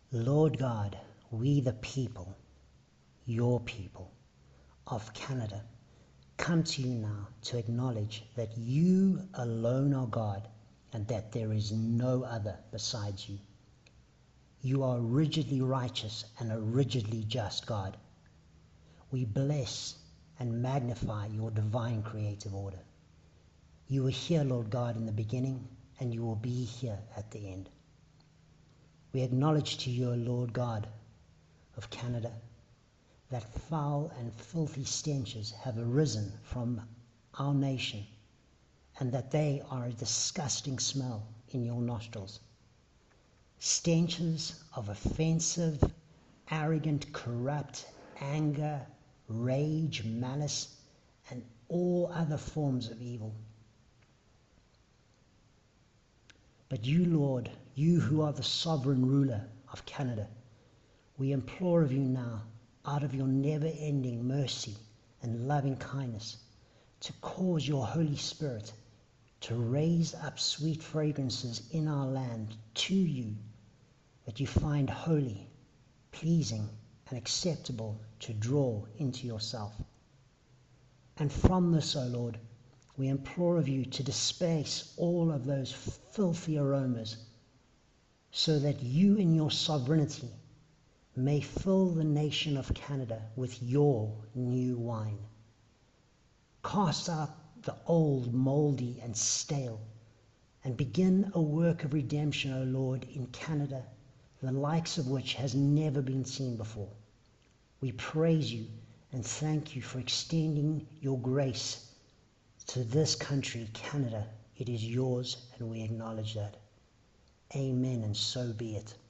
Lord God, we the people, your people of Canada, come to you now to acknowledge that you alone are God and that there is no other besides you. You are rigidly righteous and a rigidly just God. We bless and magnify your divine creative order. You were here, Lord God, in the beginning, and you will be here at the end. We acknowledge to you, O Lord God of Canada, that foul and filthy stenches have arisen from our nation, and that they are a disgusting smell in your nostrils. Stenches of offensive, arrogant, corrupt anger, rage, malice, and all other forms of evil. But you, Lord, you who are the sovereign ruler of Canada, we implore of you now, out of your never-ending mercy and loving kindness, to cause your Holy Spirit to raise up sweet fragrances in our land to you, that you find holy, pleasing, and acceptable to draw into yourself. And from this, O Lord, we implore of you to disperse all of those filthy aromas, so that you in your sovereignty may fill the nation of Canada with your new wine. Cast out the old, moldy, and stale, and begin a work of redemption, O Lord, in Canada, the likes of which has never been seen before. We praise you and thank you for extending your grace to this country, Canada. It is yours, and we acknowledge that. Amen, and so be it.